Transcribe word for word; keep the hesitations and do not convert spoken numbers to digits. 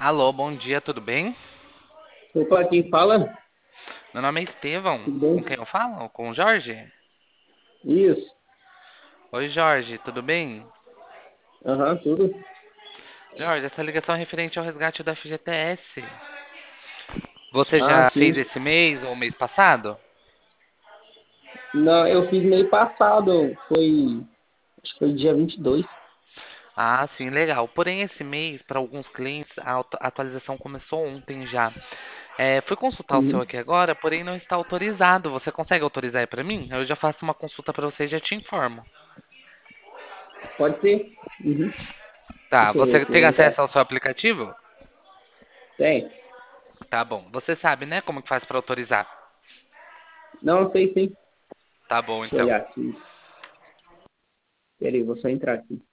Alô, bom dia, tudo bem? Opa, quem fala? Meu nome é Estevão. Tudo Com bem? quem eu falo? Com o Jorge? Isso. Oi, Jorge, tudo bem? Aham, tudo. Jorge, essa ligação é referente ao resgate do F G T S. Você Ah, já fez sim. esse mês ou mês passado? Não, eu fiz mês passado, foi, acho que foi dia vinte e dois. Ah, sim, legal. Porém, esse mês, para alguns clientes, a auto- a atualização começou ontem já. É, fui consultar o seu Uhum. aqui agora, porém não está autorizado. Você consegue autorizar aí para mim? Eu já faço uma consulta para você e já te informo. Pode ser? Uhum. Tá, Deixa eu ver você aqui, tem vou entrar. acesso ao seu aplicativo? Tem. Tá bom. Você sabe, né, como que faz para autorizar? Não, sei sim. Tá bom, Deixa eu então. olhar aqui. Peraí, vou só entrar aqui.